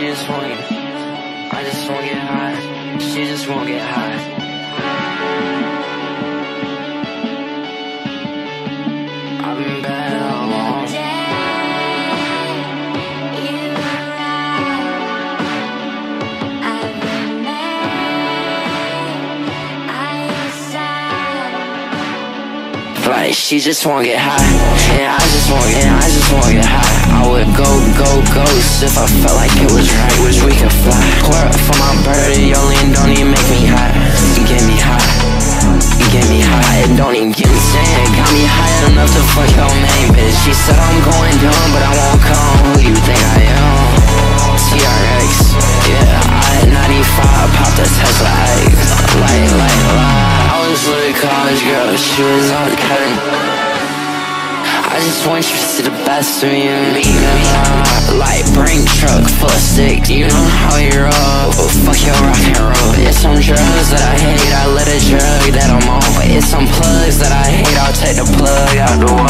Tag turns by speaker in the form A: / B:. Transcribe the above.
A: just won't get, I just won't get high. She just won't get high. I've been bad all along. Like, she just won't get high. And I just won't get high. I would go ghost if I felt like it was right, wish we could fly. Pour up for my birdie, yo, lean, don't even make me hot. You get me high, you get me high. It don't even get insane. Got me high enough to fuck your main bitch. She said I'm going dumb, but I won't come. Who you think I am? TRX, yeah, I had 95, popped a Tesla X. I was with a college girl, she was on Kevin. I just want you to see the best of me and beat me up. Like brain truck full of sticks, you know how you roll. Fuck your rock and roll. It's some drugs that I hate, I let a drug that I'm on. It's some plugs that I hate, I'll take the plug out the wall.